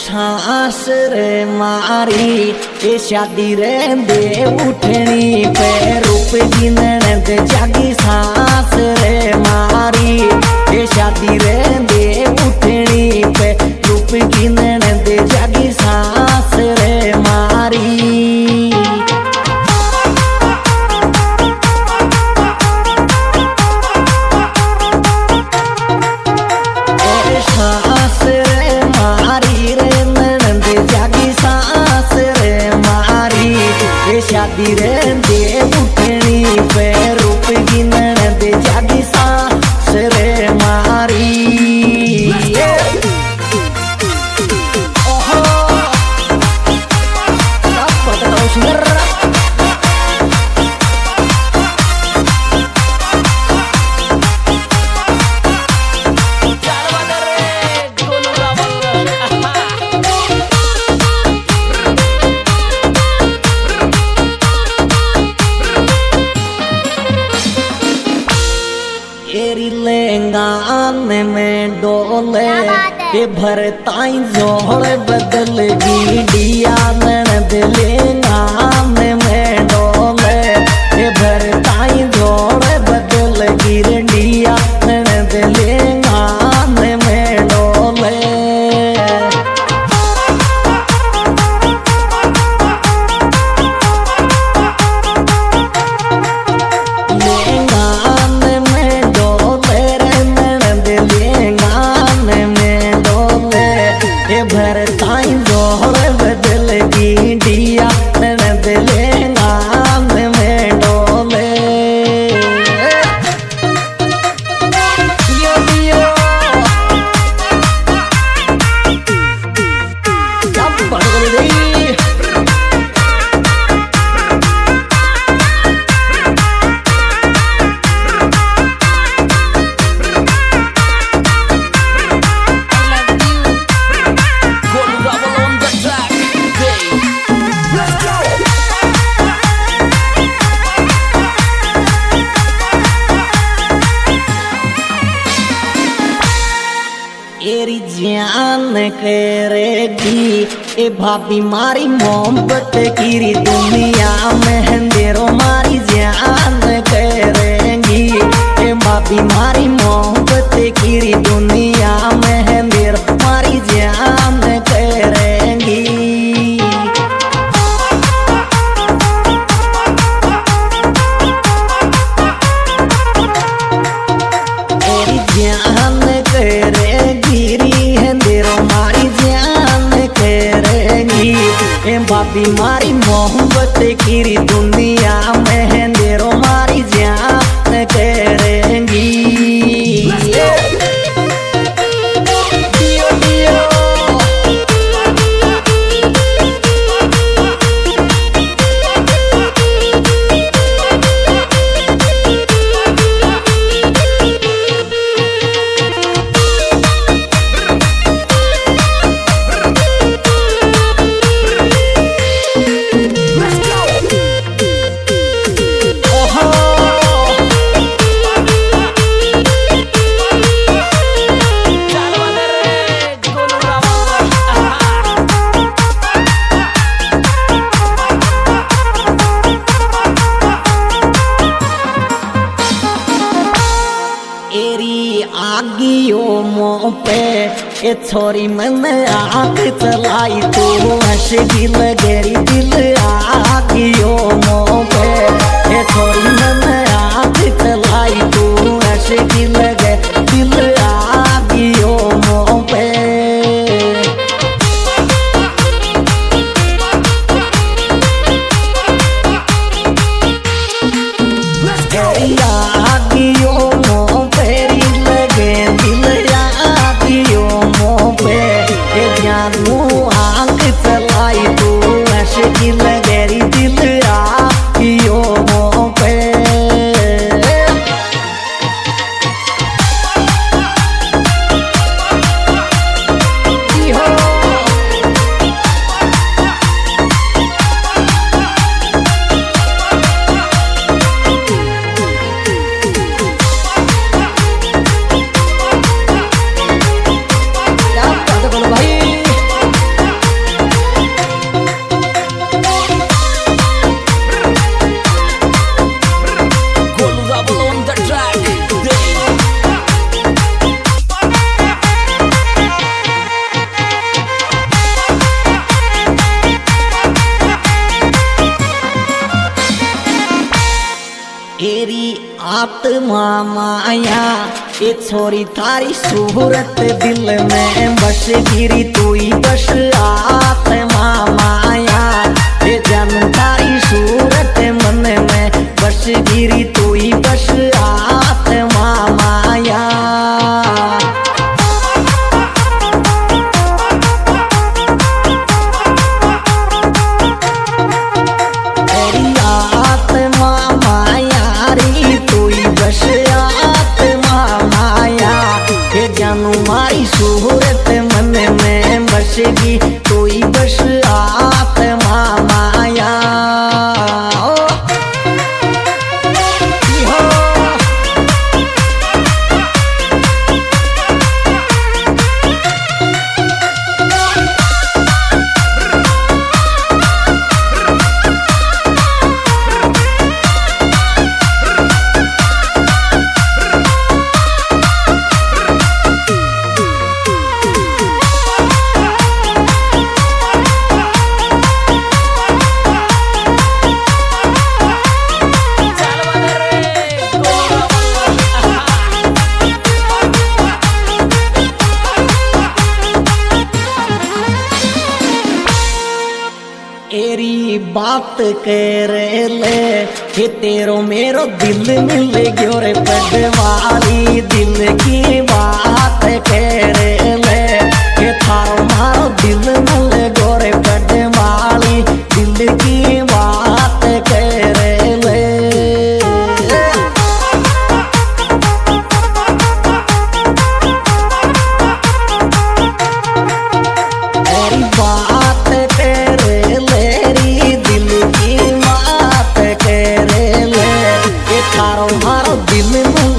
सांस रे मारी ये शादी रे दे उठनी पे रूप गिनन दे जागी सांस रे मारी ये शादी रे दे उठनी पे रूप गिनन दे जागी सांस रे मारी शादी रे दे उठनी पे रूप गिनन दे जागी सांस रे मारी ओहो apa tahu singer लेंगान में डोले ये भरताई जोड़ बदल गिडिया ननद लेंगान में डोले ये भरताई जोड़ बदल गिडिया ननद लेंगान में डोले भरताई जोड़ बदल गिडिया ननद लेंगान में डोले दियो दियो जब पड़ गई एरी जान करेगी ए भाभी मारी मोहब्बत की दुनिया में अंधेरो मारी जान करेगी ए भाभी मारी मोहब्बत की दुनिया में अंधेरो मारी जान करेगी एरी जान करेगी भाभी मारी मोहब्बत की दुनिया में अंधेरो मारी जान करेंगी दियो दियो आगियो मोह पे ए छोरी मैंने आग चलाई तू हंस दिल गेरी दिल आगियो मोह पे ए छोरी मैंने आग चलाई तू हंस दिल आगियो मोह पे आगियो मोह पेरी लगे दिल आगियो मोह पे जानू आग चलाई तू हंस दिल गेरी दिल आगियो मोह पे एरी आत्मा माया ये छोरी थारी सूरत दिल में बस गिरी तू ही बस आत्मा माया ये जानू थारी सूरत मन में बस गिरी तू ही बस आत्मा माया मारी सूरत मन में बसगी कोई बस आत्मा माया एरी बात कर ले कि तेरो मेरो दिल मिल गयो रे पगवाली दिल की बात कर ले कि थारो मारो दिल मिल गयो रे पगवाली दिल की बात कर ले एरी बात कर मारो दिल में